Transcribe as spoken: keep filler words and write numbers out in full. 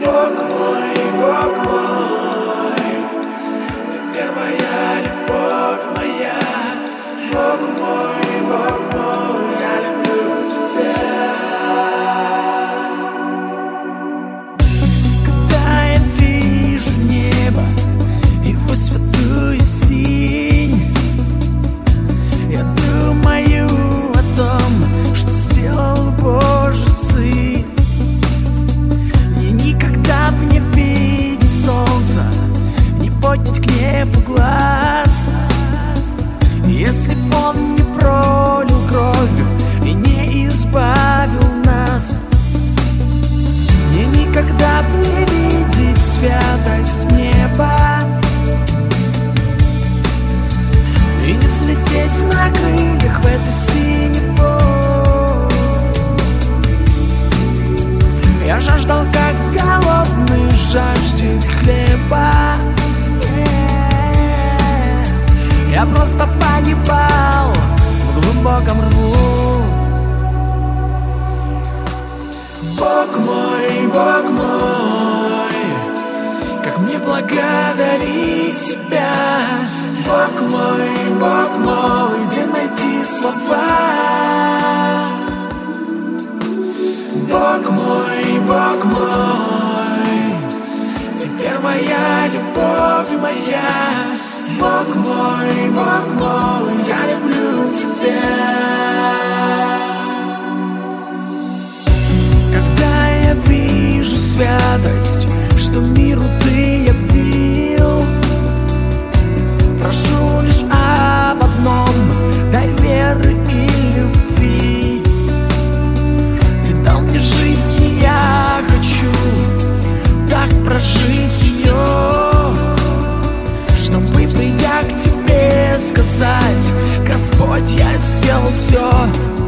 Бог мой, Бог мой, ты первая любовь моя. Бог мой, Бог мой, я люблю тебя. Когда я вижу небо, его святую синь, я думаю о том, что сделал Божий Сын. Мне никогда б не видеть солнца, не поднять к небу глаз, если б Он не пролил кровью и не избавил нас. Мне никогда б не видеть святость неба и не взлететь на крыльях в эту синеву. Я жаждал, как голодный жаждет хлеба. Я просто погибал в глубоком рву. Бог мой, Бог мой, как мне благодарить Тебя. Бог мой, Бог мой, где найти слова? Бог мой, Бог мой, ты первая любовь моя. Бог мой, Бог мой, я люблю тебя. Когда я вижу святость, что миру ты явил, прошу лишь об одном: дай веры и любви. Ты дал мне жизнь, и я хочу так прожить ее, чтобы, придя к Тебе, сказать: Господь, я сделал все.